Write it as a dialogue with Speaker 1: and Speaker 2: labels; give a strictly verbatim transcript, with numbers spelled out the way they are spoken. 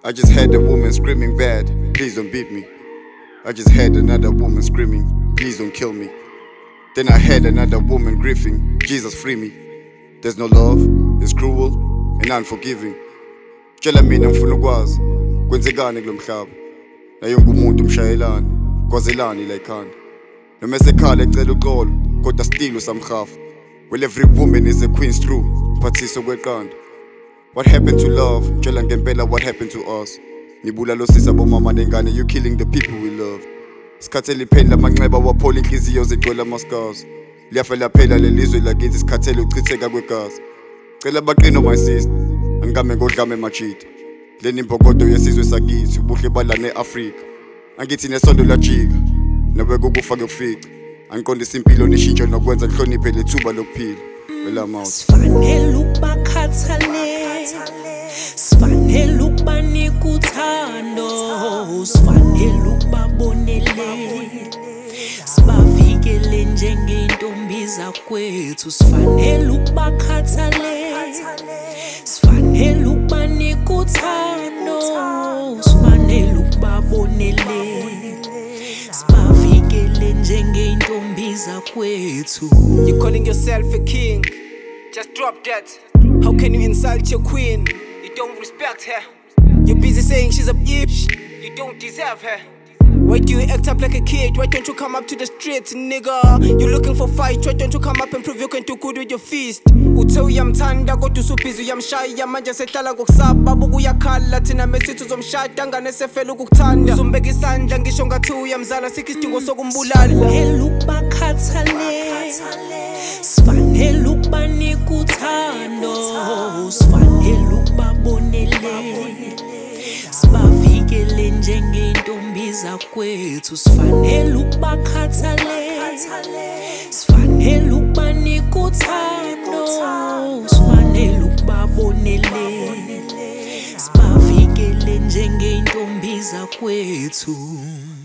Speaker 1: I just heard a woman screaming bad, please don't beat me. I just heard another woman screaming, please don't kill me. Then I heard another woman grieving, Jesus free me. There's no love, it's cruel and unforgiving. Tshela mina ngifuna ukwazi kwenzekani kulomhlaba. Naye ngumuntu umshayelani, kwazelani la ikhanda. Noma esekhala ecela uxolo, kodwa still usamhafa. Well, every woman is a queen's true, mphathiso kweqanda. What happened to love? Tshela ngempela what happened to us? Nibulalo sisa bomama nengane, you killing the people we love. Sikhathele ipheni lamanxeba waphola inhliziyo zigcwele ama-scars. Liyafela phela lelizwe lakithi sikhathele uchitheka kwegazi. Cela baqino my sister, angikame ngodlame machita. Leni imbokodo yesizwe sakithi, ubuhle balane Afrika. Angithi nesondo lajika, nawe kukufa kufica. Angiqondisa impilo nishintshe nokwenza nihloniphe lethuba lokuphila. Wela mouth.
Speaker 2: Sifanele ukubakhathalela, sifanele ukubanika uthando, sifanele ukubabonela, sibavikele njengentombi zakwethu. Sifanele ukubakhathalela, sifanele ukubanika uthando, sifanele ukubabonela, sibavikele njengentombi zakwethu.
Speaker 3: You're calling yourself a king, just drop that. How can you insult your queen? You don't respect her. You're busy saying she's a bitch, you don't deserve her. Why do you act up like a kid? Why don't you come up to the streets, nigga? You're looking for fight, why don't you come up and prove you can do good with your fist? Uthe uyamthanda kodwa usubhizi uyamshaya, manje sehlala ngokusaba buku uyakhala, thina mesithu zomshada ngane sefela ukukuthanda. Uzumbeka isandla ngisho ngathi uyamzala, sikho isidingo sokumbulala.
Speaker 2: Sifanele ukubakhathalela, sifanele ukubanika uthando, sifanele ukubabonela, sibavikele njengentombi zakwethu. Sifanele ukubakhathalela, sifanele ukubanika uthando, sifanele ukubabonela, sibavikele njengentombi zakwethu.